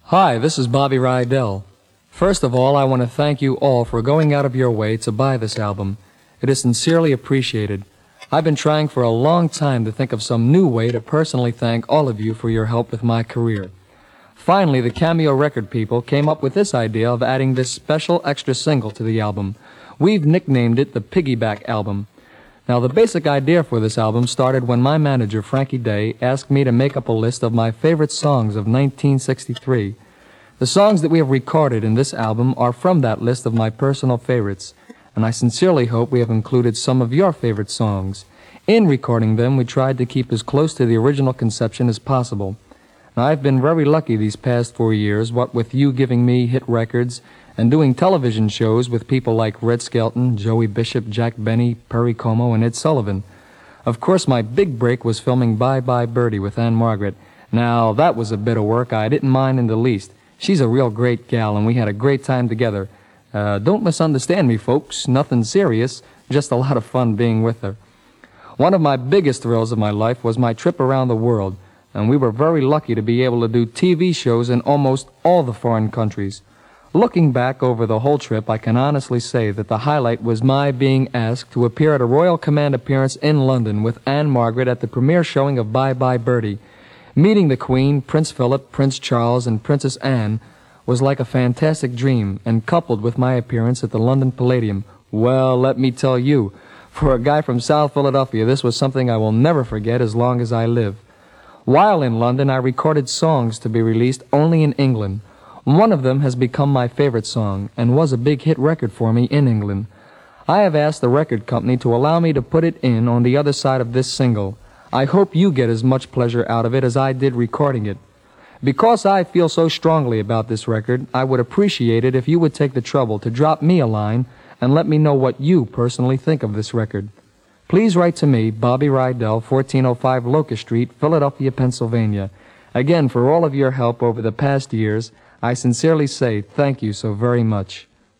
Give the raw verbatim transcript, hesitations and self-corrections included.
Hi, this is Bobby Rydell. First of all, I want to thank you all for going out of your way to buy this album. It is sincerely appreciated. I've been trying for a long time to think of some new way to personally thank all of you for your help with my career. Finally, the Cameo record people came up with this idea of adding this special extra single to the album. We've nicknamed it the Piggyback Album. Now, the basic idea for this album started when my manager, Frankie Day, asked me to make up a list of my favorite songs of nineteen sixty-three. The songs that we have recorded in this album are from that list of my personal favorites, and I sincerely hope we have included some of your favorite songs. In recording them, we tried to keep as close to the original conception as possible. Now, I've been very lucky these past four years, what with you giving me hit records and doing television shows with people like Red Skelton, Joey Bishop, Jack Benny, Perry Como, and Ed Sullivan. Of course, my big break was filming Bye Bye Birdie with Ann-Margret. Now, that was a bit of work I didn't mind in the least. She's a real great gal, and we had a great time together. Uh, don't misunderstand me, folks. Nothing serious, just a lot of fun being with her. One of my biggest thrills of my life was my trip around the world, and we were very lucky to be able to do T V shows in almost all the foreign countries. Looking back over the whole trip, I can honestly say that the highlight was my being asked to appear at a Royal Command appearance in London with Ann-Margret at the premiere showing of Bye Bye Birdie. Meeting the Queen, Prince Philip, Prince Charles, and Princess Anne was like a fantastic dream, and coupled with my appearance at the London Palladium, well, let me tell you, for a guy from South Philadelphia, this was something I will never forget as long as I live. While in London, I recorded songs to be released only in England. One of them has become my favorite song and was a big hit record for me in England. I have asked the record company to allow me to put it in on the other side of this single. I hope you get as much pleasure out of it as I did recording it. Because I feel so strongly about this record, I would appreciate it if you would take the trouble to drop me a line and let me know what you personally think of this record. Please write to me, Bobby Rydell, fourteen oh five Locust Street, Philadelphia, Pennsylvania. Again, for all of your help over the past years, I sincerely say thank you so very much.